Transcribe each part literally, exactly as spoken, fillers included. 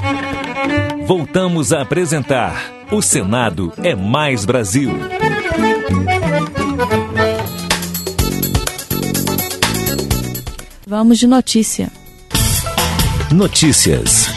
Voltamos a apresentar O Senado é Mais Brasil. Vamos de notícia. Notícias.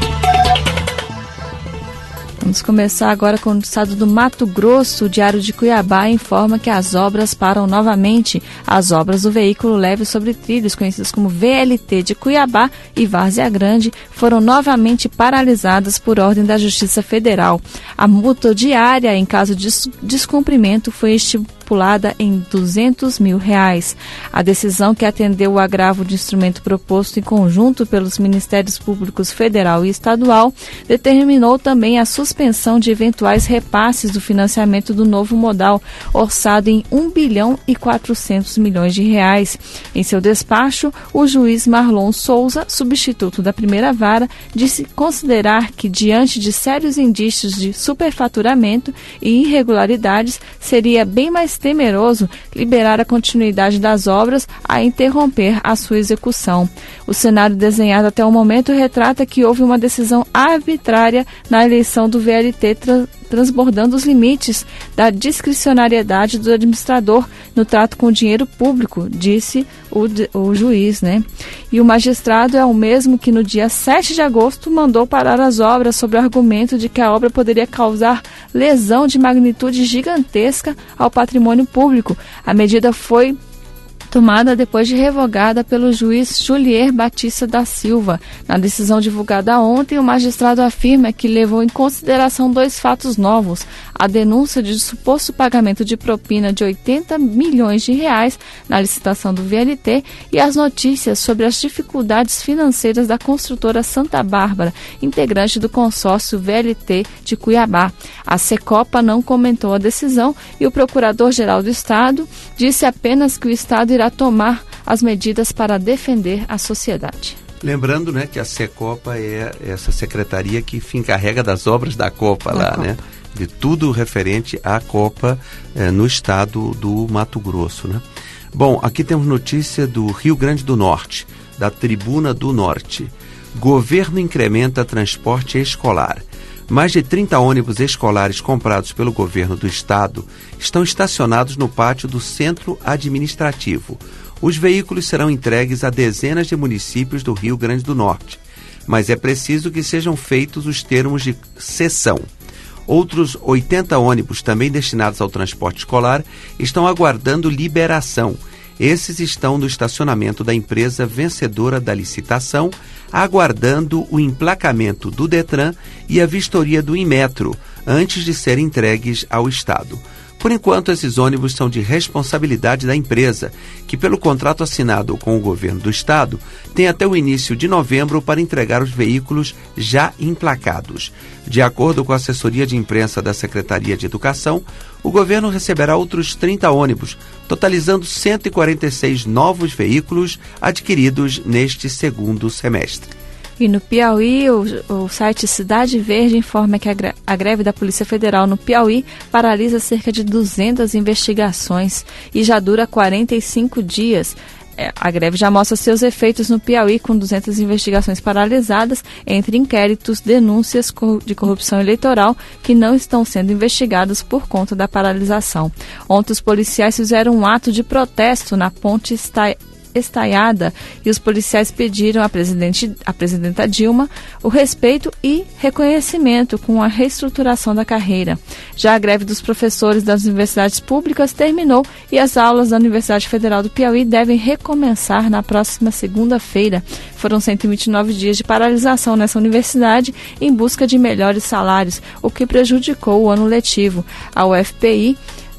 Vamos começar agora com o estado do Mato Grosso. O Diário de Cuiabá informa que as obras param novamente. As obras do veículo leve sobre trilhos, conhecidas como V L T de Cuiabá e Várzea Grande, foram novamente paralisadas por ordem da Justiça Federal. A multa diária, em caso de descumprimento, foi estipulada em duzentos mil reais. A decisão, que atendeu o agravo de instrumento proposto em conjunto pelos Ministérios Públicos Federal e Estadual, determinou também a suspensão de eventuais repasses do financiamento do novo modal, orçado em um bilhão e quatrocentos milhões de reais. Em seu despacho, o juiz Marlon Souza, substituto da primeira vara, disse considerar que, diante de sérios indícios de superfaturamento e irregularidades, seria bem mais temeroso liberar a continuidade das obras a interromper a sua execução. O cenário desenhado até o momento retrata que houve uma decisão arbitrária na eleição do V L T, tra- transbordando os limites da discricionariedade do administrador no trato com o dinheiro público, disse o, o juiz, né? E o magistrado é o mesmo que no dia sete de agosto mandou parar as obras sob o argumento de que a obra poderia causar lesão de magnitude gigantesca ao patrimônio público. A medida foi tomada depois de revogada pelo juiz Julier Batista da Silva. Na decisão divulgada ontem, o magistrado afirma que levou em consideração dois fatos novos: a denúncia de suposto pagamento de propina de oitenta milhões de reais na licitação do V L T e as notícias sobre as dificuldades financeiras da construtora Santa Bárbara, integrante do consórcio V L T de Cuiabá. A Secopa não comentou a decisão e o Procurador-Geral do Estado disse apenas que o Estado irá tomar as medidas para defender a sociedade. Lembrando, né, que a Secopa é essa secretaria que se encarrega das obras da Copa da lá, Copa. né? De tudo referente à Copa eh, no estado do Mato Grosso, né? Bom, aqui temos notícia do Rio Grande do Norte, da Tribuna do Norte. Governo incrementa transporte escolar. Mais de trinta ônibus escolares comprados pelo governo do estado estão estacionados no pátio do Centro Administrativo. Os veículos serão entregues a dezenas de municípios do Rio Grande do Norte, mas é preciso que sejam feitos os termos de cessão. Outros oitenta ônibus, também destinados ao transporte escolar, estão aguardando liberação. Esses estão no estacionamento da empresa vencedora da licitação, aguardando o emplacamento do Detran e a vistoria do Inmetro, antes de serem entregues ao Estado. Por enquanto, esses ônibus são de responsabilidade da empresa, que, pelo contrato assinado com o governo do Estado, tem até o início de novembro para entregar os veículos já emplacados. De acordo com a assessoria de imprensa da Secretaria de Educação, o governo receberá outros trinta ônibus, totalizando cento e quarenta e seis novos veículos adquiridos neste segundo semestre. E no Piauí, o, o site Cidade Verde informa que a, gre- a greve da Polícia Federal no Piauí paralisa cerca de duzentas investigações e já dura quarenta e cinco dias. É, a greve já mostra seus efeitos no Piauí, com duzentas investigações paralisadas, entre inquéritos, denúncias de corrupção eleitoral que não estão sendo investigadas por conta da paralisação. Ontem, os policiais fizeram um ato de protesto na Ponte Esta... Estaiada e os policiais pediram à, presidente, à presidenta Dilma o respeito e reconhecimento com a reestruturação da carreira. Já a greve dos professores das universidades públicas terminou e as aulas da Universidade Federal do Piauí devem recomeçar na próxima segunda-feira. Foram cento e vinte e nove dias de paralisação nessa universidade em busca de melhores salários, o que prejudicou o ano letivo. A U F P I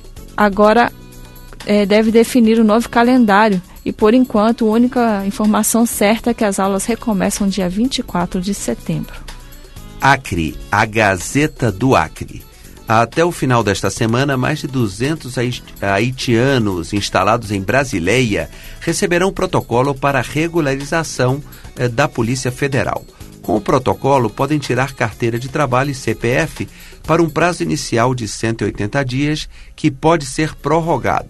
agora é, deve definir o novo calendário. E, por enquanto, a única informação certa é que as aulas recomeçam dia vinte e quatro de setembro. Acre, a Gazeta do Acre. Até o final desta semana, mais de duzentos haitianos instalados em Brasileia receberão protocolo para regularização eh, da Polícia Federal. Com o protocolo, podem tirar carteira de trabalho e C P F para um prazo inicial de cento e oitenta dias, que pode ser prorrogado.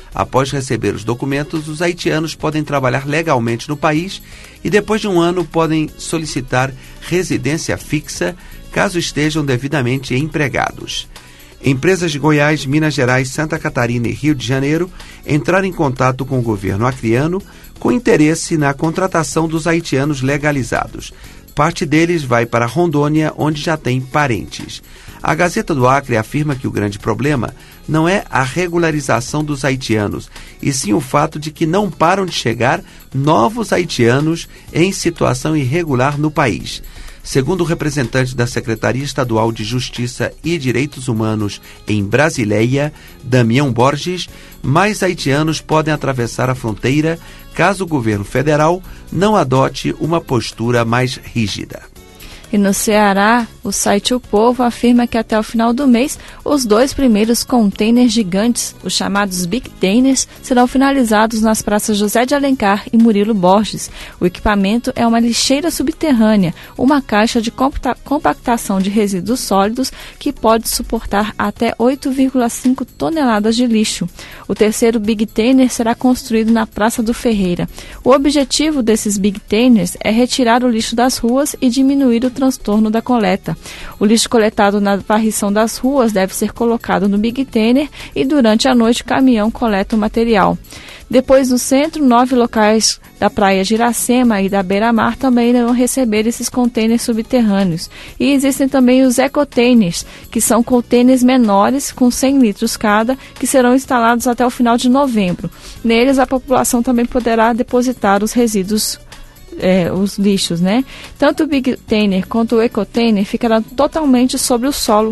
Após receber os documentos, os haitianos podem trabalhar legalmente no país e depois de um ano podem solicitar residência fixa, caso estejam devidamente empregados. Empresas de Goiás, Minas Gerais, Santa Catarina e Rio de Janeiro entraram em contato com o governo acreano com interesse na contratação dos haitianos legalizados. Parte deles vai para Rondônia, onde já tem parentes. A Gazeta do Acre afirma que o grande problema não é a regularização dos haitianos, e sim o fato de que não param de chegar novos haitianos em situação irregular no país. Segundo o representante da Secretaria Estadual de Justiça e Direitos Humanos em Brasileia, Damião Borges, mais haitianos podem atravessar a fronteira caso o governo federal não adote uma postura mais rígida. E no Ceará, o site O Povo afirma que até o final do mês, os dois primeiros containers gigantes, os chamados Big Tainers, serão finalizados nas praças José de Alencar e Murilo Borges. O equipamento é uma lixeira subterrânea, uma caixa de compactação de resíduos sólidos que pode suportar até oito vírgula cinco toneladas de lixo. O terceiro Big Tainer será construído na Praça do Ferreira. O objetivo desses Big Tainers é retirar o lixo das ruas e diminuir o transtorno da coleta. O lixo coletado na varrição das ruas deve ser colocado no Big Tainer e durante a noite o caminhão coleta o material. Depois, no centro, nove locais da Praia de Iracema e da Beira-Mar também irão receber esses contêineres subterrâneos. E existem também os ecotainers, que são contêineres menores, com cem litros cada, que serão instalados até o final de novembro. Neles, a população também poderá depositar os resíduos É, os lixos, né? Tanto o Big Tainer quanto o Ecotainer ficarão totalmente sobre o solo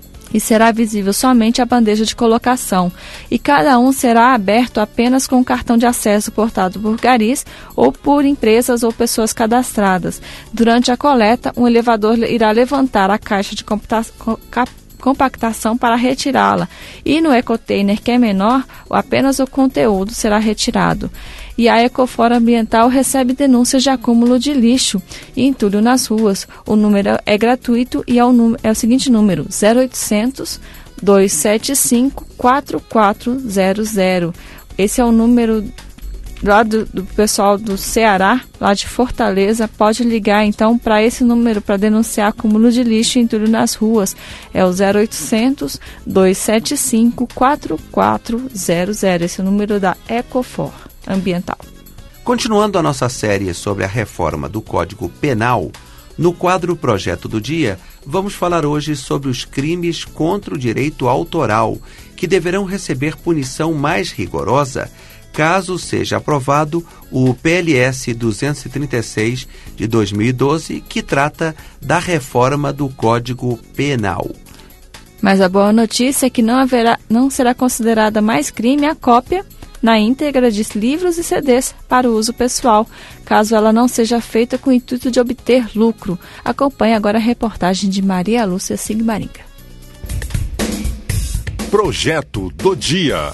e será visível somente a bandeja de colocação. E cada um será aberto apenas com o cartão de acesso portado por garis ou por empresas ou pessoas cadastradas. Durante a coleta, um elevador irá levantar a caixa de computação compactação para retirá-la, e no ecotainer, que é menor, apenas o conteúdo será retirado. E a Ecofora Ambiental recebe denúncias de acúmulo de lixo e entulho nas ruas. O número é gratuito e é o, número, é o seguinte número: zero oitocentos, dois sete cinco, quatro quatro zero zero. Esse é o número lá do, do pessoal do Ceará, lá de Fortaleza. Pode ligar então para esse número para denunciar acúmulo de lixo e entulho nas ruas. É o zero oitocentos, dois sete cinco, quatro quatro zero zero. Esse é o número da Ecofor Ambiental. Continuando a nossa série sobre a reforma do Código Penal, no quadro Projeto do Dia, vamos falar hoje sobre os crimes contra o direito autoral, que deverão receber punição mais rigorosa caso seja aprovado o P L S duzentos e trinta e seis de dois mil e doze, que trata da reforma do Código Penal. Mas a boa notícia é que não, haverá, não será considerada mais crime a cópia na íntegra de livros e C Ds para o uso pessoal, caso ela não seja feita com o intuito de obter lucro. Acompanhe agora a reportagem de Maria Lúcia Sigmaringa. Projeto do Dia.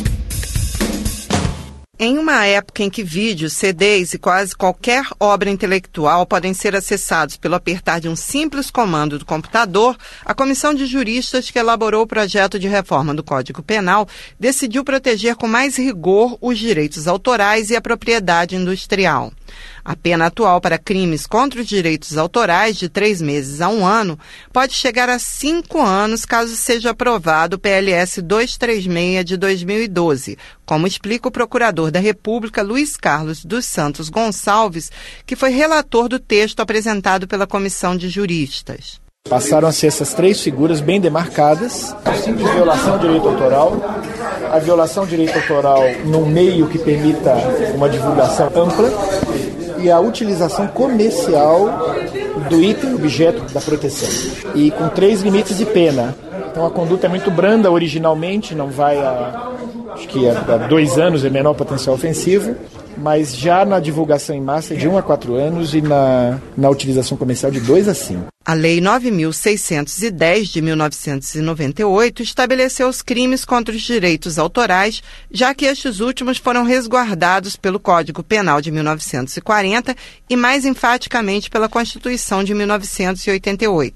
Em uma época em que vídeos, C Ds e quase qualquer obra intelectual podem ser acessados pelo apertar de um simples comando do computador, a comissão de juristas que elaborou o projeto de reforma do Código Penal decidiu proteger com mais rigor os direitos autorais e a propriedade industrial. A pena atual para crimes contra os direitos autorais, de três meses a um ano, pode chegar a cinco anos caso seja aprovado o P L S duzentos e trinta e seis de dois mil e doze, como explica o procurador da República, Luiz Carlos dos Santos Gonçalves, que foi relator do texto apresentado pela comissão de juristas. Passaram a ser essas três figuras bem demarcadas: a simples violação do direito autoral, a violação do direito autoral num meio que permita uma divulgação ampla e a utilização comercial do item objeto da proteção, e com três limites de pena. Então a conduta é muito branda originalmente, não vai a, acho que a, a dois anos é menor potencial ofensivo, mas já na divulgação em massa é de um a quatro anos e na, na utilização comercial de dois a cinco. A Lei nove mil seiscentos e dez, de mil novecentos e noventa e oito, estabeleceu os crimes contra os direitos autorais, já que estes últimos foram resguardados pelo Código Penal de mil novecentos e quarenta e mais enfaticamente pela Constituição de mil novecentos e oitenta e oito.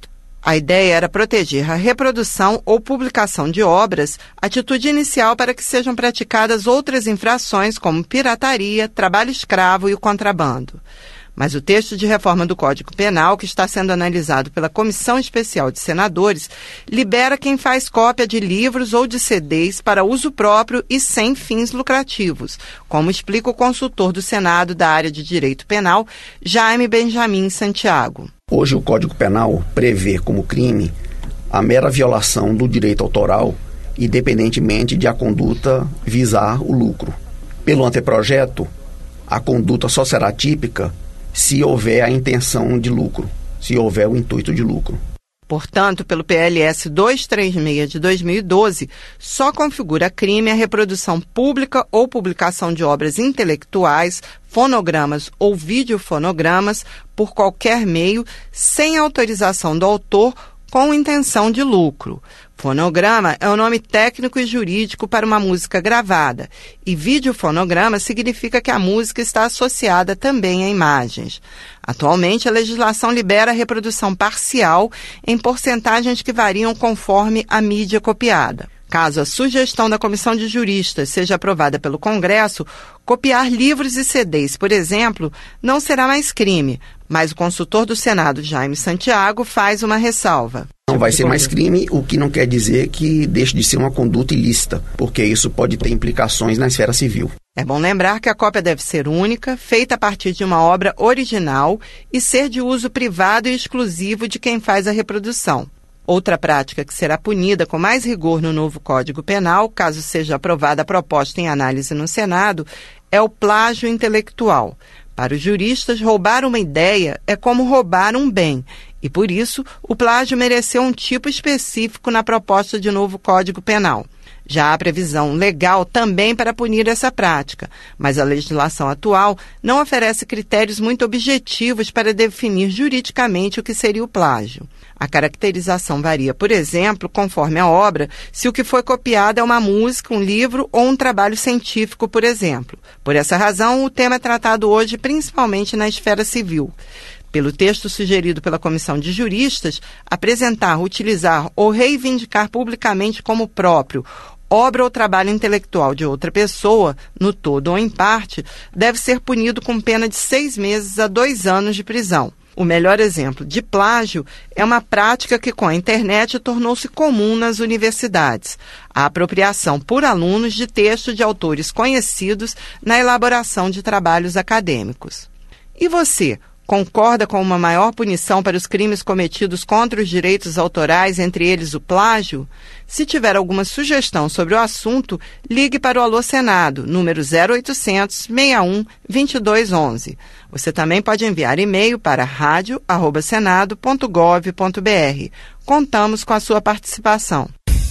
A ideia era proteger a reprodução ou publicação de obras, atitude inicial para que sejam praticadas outras infrações como pirataria, trabalho escravo e o contrabando. Mas o texto de reforma do Código Penal, que está sendo analisado pela Comissão Especial de Senadores, libera quem faz cópia de livros ou de C Ds para uso próprio e sem fins lucrativos, como explica o consultor do Senado da área de Direito Penal, Jaime Benjamin Santiago. Hoje o Código Penal prevê como crime a mera violação do direito autoral, independentemente de a conduta visar o lucro. Pelo anteprojeto, a conduta só será típica se houver a intenção de lucro, se houver o intuito de lucro. Portanto, pelo P L S duzentos e trinta e seis de dois mil e doze, só configura crime a reprodução pública ou publicação de obras intelectuais, fonogramas ou videofonogramas por qualquer meio, sem autorização do autor, com intenção de lucro. Fonograma é o nome técnico e jurídico para uma música gravada, e videofonograma significa que a música está associada também a imagens. Atualmente, a legislação libera a reprodução parcial em porcentagens que variam conforme a mídia copiada. Caso a sugestão da Comissão de Juristas seja aprovada pelo Congresso, copiar livros e C Ds, por exemplo, não será mais crime, mas o consultor do Senado, Jaime Santiago, faz uma ressalva. Não vai ser mais crime, o que não quer dizer que deixe de ser uma conduta ilícita, porque isso pode ter implicações na esfera civil. É bom lembrar que a cópia deve ser única, feita a partir de uma obra original e ser de uso privado e exclusivo de quem faz a reprodução. Outra prática que será punida com mais rigor no novo Código Penal, caso seja aprovada a proposta em análise no Senado, é o plágio intelectual. Para os juristas, roubar uma ideia é como roubar um bem, e por isso o plágio mereceu um tipo específico na proposta de novo Código Penal. Já há previsão legal também para punir essa prática, mas a legislação atual não oferece critérios muito objetivos para definir juridicamente o que seria o plágio. A caracterização varia, por exemplo, conforme a obra, se o que foi copiado é uma música, um livro ou um trabalho científico, por exemplo. Por essa razão, o tema é tratado hoje principalmente na esfera civil. Pelo texto sugerido pela Comissão de Juristas, apresentar, utilizar ou reivindicar publicamente como próprio obra ou trabalho intelectual de outra pessoa, no todo ou em parte, deve ser punido com pena de seis meses a dois anos de prisão. O melhor exemplo de plágio é uma prática que com a internet tornou-se comum nas universidades: a apropriação por alunos de texto de autores conhecidos na elaboração de trabalhos acadêmicos. E você? Concorda com uma maior punição para os crimes cometidos contra os direitos autorais, entre eles o plágio? Se tiver alguma sugestão sobre o assunto, ligue para o Alô Senado, número zero oitocentos, sessenta e um, vinte e dois onze. Você também pode enviar e-mail para rádio arroba senado ponto gov ponto br. Contamos com a sua participação.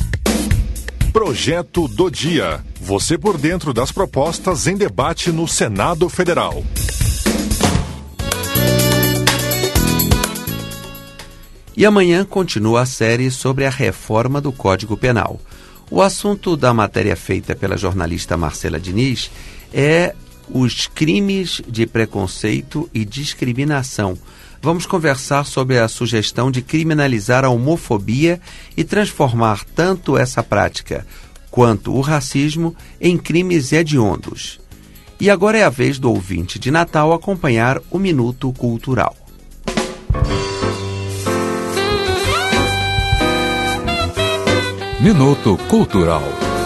Projeto do Dia. Você por dentro das propostas em debate no Senado Federal. E amanhã continua a série sobre a reforma do Código Penal. O assunto da matéria feita pela jornalista Marcela Diniz é os crimes de preconceito e discriminação. Vamos conversar sobre a sugestão de criminalizar a homofobia e transformar tanto essa prática quanto o racismo em crimes hediondos. E agora é a vez do ouvinte de Natal acompanhar o Minuto Cultural. Minuto Cultural.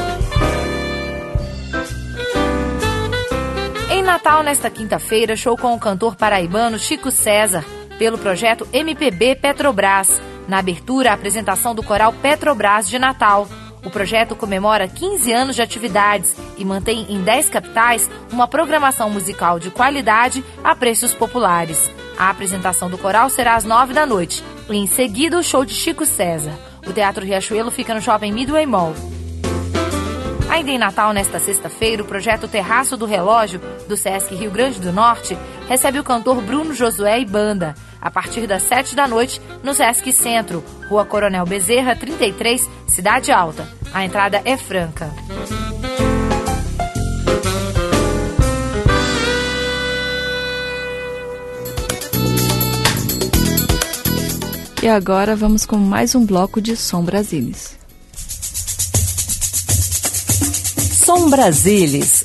Em Natal, nesta quinta-feira, show com o cantor paraibano Chico César, pelo projeto M P B Petrobras. Na abertura, a apresentação do coral Petrobras de Natal. O projeto comemora quinze anos de atividades e mantém em dez capitais uma programação musical de qualidade a preços populares. A apresentação do coral será às nove da noite e, em seguida, o show de Chico César. O Teatro Riachuelo fica no Shopping Midway Mall. Ainda em Natal, nesta sexta-feira, o projeto Terraço do Relógio, do Sesc Rio Grande do Norte, recebe o cantor Bruno Josué e banda, a partir das sete da noite, no Sesc Centro, Rua Coronel Bezerra, trinta e três, Cidade Alta. A entrada é franca. E agora vamos com mais um bloco de Som Brasilis. Som Brasilis.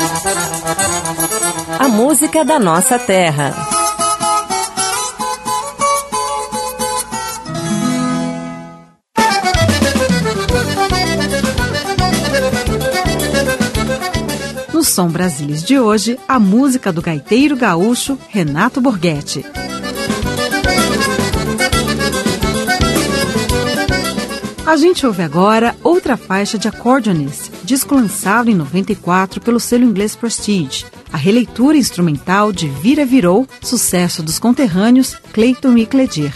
A música da nossa terra. No Som Brasilis de hoje, a música do gaiteiro gaúcho Renato Borghetti. A gente ouve agora outra faixa de Accordionist, disco lançado em noventa e quatro pelo selo inglês Prestige, a releitura instrumental de Vira Virou, sucesso dos conterrâneos Clayton e Cledir.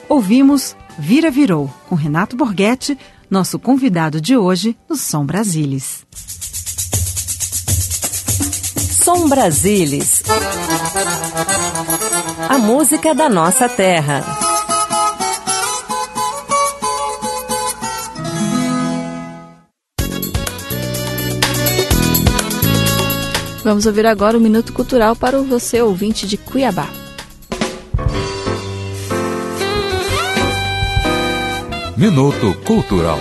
Ouvimos Vira Virou, com Renato Borghetti, nosso convidado de hoje no Som Brasilis. Som Brasilis. A música da nossa terra. Vamos ouvir agora o Minuto Cultural para o você ouvinte de Cuiabá. Minuto Cultural.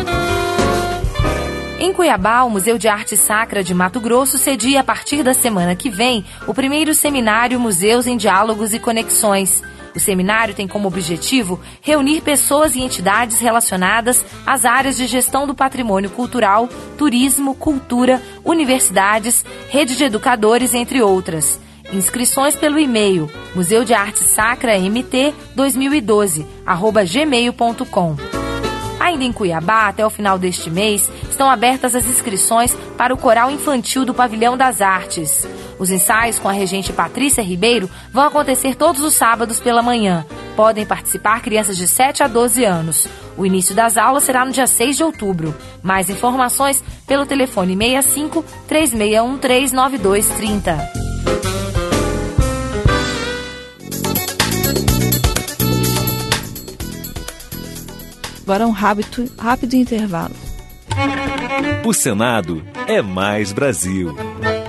Em Cuiabá, o Museu de Arte Sacra de Mato Grosso cedia a partir da semana que vem o primeiro seminário Museus em Diálogos e Conexões. O seminário tem como objetivo reunir pessoas e entidades relacionadas às áreas de gestão do patrimônio cultural, turismo, cultura, universidades, rede de educadores, entre outras. Inscrições pelo e-mail museu de arte sacra m t dois mil e doze arroba gmail ponto com. Ainda em Cuiabá, até o final deste mês, estão abertas as inscrições para o Coral Infantil do Pavilhão das Artes. Os ensaios com a regente Patrícia Ribeiro vão acontecer todos os sábados pela manhã. Podem participar crianças de sete a doze anos. O início das aulas será no dia seis de outubro. Mais informações pelo telefone seis cinco, três seis um três, nove dois três zero. Agora um rápido, rápido intervalo. O Senado é mais Brasil.